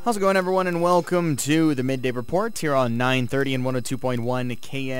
How's it going, everyone, and welcome to the Midday Report here on 930 and 102.1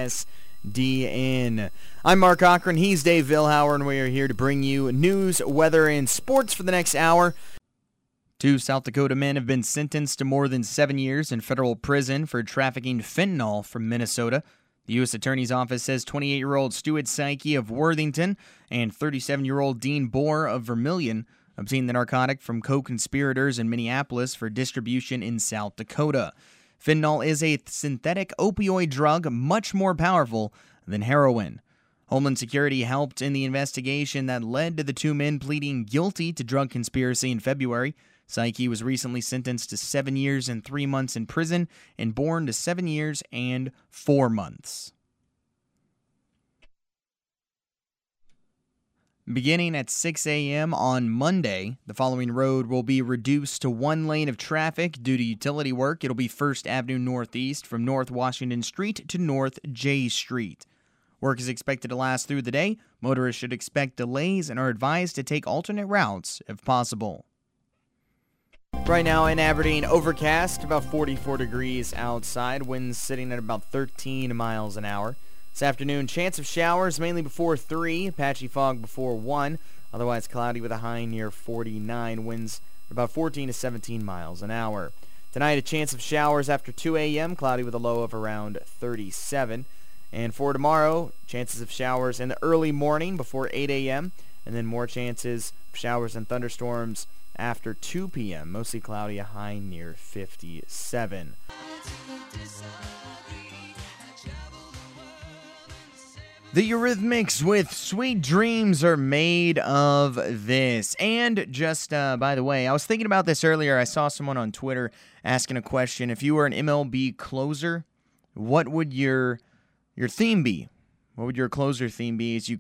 KSDN. I'm Mark Cochran, he's Dave Vilhauer, and we are here to bring you news, weather, and sports for the next hour. Two South Dakota men have been sentenced to more than 7 years in federal prison for trafficking fentanyl from Minnesota. The U.S. Attorney's Office says 28-year-old Stuart Psyche of Worthington and 37-year-old Dean Bohr of Vermilion obtained the narcotic from co-conspirators in Minneapolis for distribution in South Dakota. Fentanyl is a synthetic opioid drug much more powerful than heroin. Homeland Security helped in the investigation that led to the two men pleading guilty to drug conspiracy in February. Psyche was recently sentenced to 7 years and 3 months in prison, and Bohr to 7 years and 4 months. Beginning at 6 a.m. on Monday, the following road will be reduced to one lane of traffic due to utility work. It'll be 1st Avenue Northeast from North Washington Street to North J Street. Work is expected to last through the day. Motorists should expect delays and are advised to take alternate routes if possible. Right now in Aberdeen, overcast, about 44 degrees outside. Winds sitting at about 13 miles an hour. This afternoon, chance of showers mainly before 3, patchy fog before 1. Otherwise cloudy with a high near 49. Winds about 14 to 17 miles an hour. Tonight, a chance of showers after 2 a.m., cloudy with a low of around 37. And for tomorrow, chances of showers in the early morning before 8 a.m., and then more chances of showers and thunderstorms after 2 p.m., mostly cloudy, a high near 57. The Eurythmics with Sweet Dreams Are Made of This. And just, by the way, I was thinking about this earlier. I saw someone on Twitter asking a question. If you were an MLB closer, what would your theme be? What would your closer theme be as you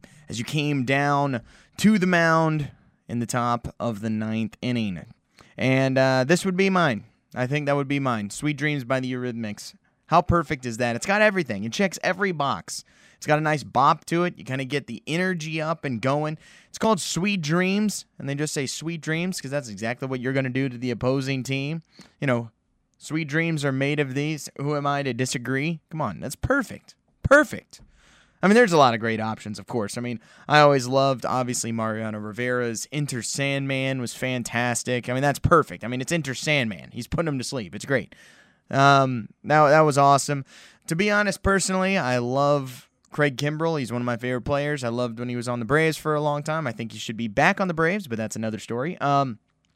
came down to the mound in the top of the 9th inning? And this would be mine. I think that would be mine. Sweet Dreams by the Eurythmics. How perfect is that? It's got everything. It checks every box. It's got a nice bop to it. You kind of get the energy up and going. It's called Sweet Dreams, and they just say Sweet Dreams because that's exactly what you're going to do to the opposing team. You know, sweet dreams are made of these. Who am I to disagree? Come on, that's perfect. Perfect. I mean, there's a lot of great options, of course. I mean, I always loved, obviously, Mariano Rivera's Enter Sandman was fantastic. I mean, that's perfect. I mean, it's Enter Sandman. He's putting him to sleep. It's great. That was awesome. To be honest, personally, I love Craig Kimbrell. He's one of my favorite players. I loved when he was on the Braves for a long time. I think he should be back on the Braves, but that's another story. But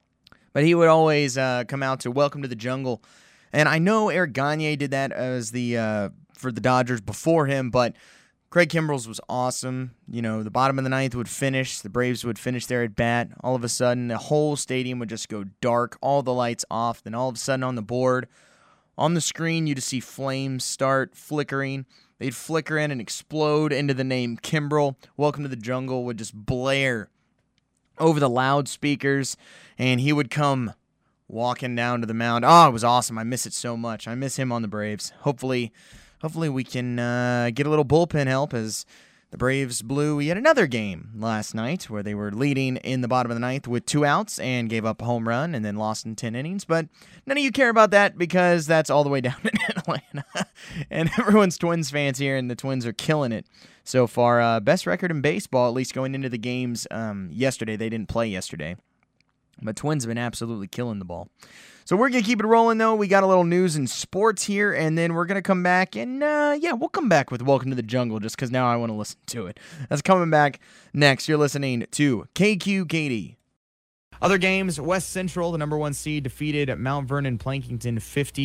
he would always come out to Welcome to the Jungle. And I know Eric Gagne did that as for the Dodgers before him, but Craig Kimbrell's was awesome. You know, the bottom of the 9th would finish. The Braves would finish their at bat. All of a sudden, the whole stadium would just go dark, all the lights off. Then all of a sudden on the board, on the screen, you just see flames start flickering. They'd flicker in and explode into the name Kimbrell. Welcome to the Jungle would just blare over the loudspeakers, and he would come walking down to the mound. Oh, it was awesome. I miss it so much. I miss him on the Braves. Hopefully we can get a little bullpen help as the Braves blew yet another game last night where they were leading in the bottom of the 9th with 2 outs and gave up a home run and then lost in 10 innings. But none of you care about that because that's all the way down in Atlanta. And everyone's Twins fans here, and the Twins are killing it so far. Best record in baseball, at least going into the games yesterday. They didn't play yesterday. But Twins have been absolutely killing the ball. So we're going to keep it rolling, though. We got a little news and sports here, and then we're going to come back, and we'll come back with Welcome to the Jungle just because now I want to listen to it. That's coming back next. You're listening to KQKD. Other games, West Central, the number 1 seed, defeated Mount Vernon Plankington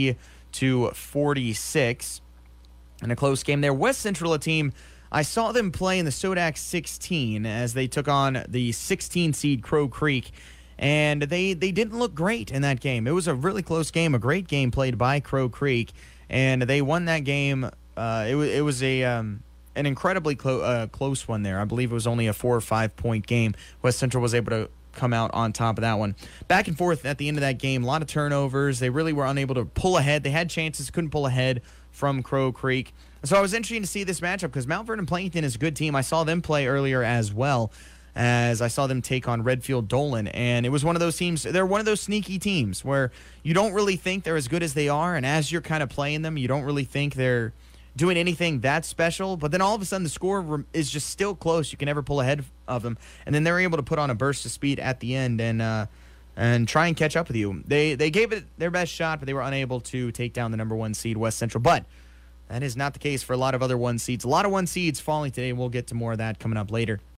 50-46 in a close game there. West Central, a team, I saw them play in the Sodak 16 as they took on the 16 seed Crow Creek. And they didn't look great in that game. It was a really close game, a great game played by Crow Creek, and they won that game. It was an incredibly close one there. I believe it was only a 4 or 5 point game. West Central was able to come out on top of that one. Back and forth at the end of that game, a lot of turnovers. They really were unable to pull ahead. They had chances, couldn't pull ahead from Crow Creek. So it was interesting to see this matchup because Mount Vernon Plankington is a good team. I saw them play earlier as well. as I saw them take on Redfield Dolan. And it was one of those teams, they're one of those sneaky teams where you don't really think they're as good as they are. And as you're kind of playing them, you don't really think they're doing anything that special. But then all of a sudden the score is just still close. You can never pull ahead of them. And then they're able to put on a burst of speed at the end and try and catch up with you. They gave it their best shot, but they were unable to take down the number 1 seed, West Central. But that is not the case for a lot of other 1 seeds. A lot of 1 seeds falling today, and we'll get to more of that coming up later.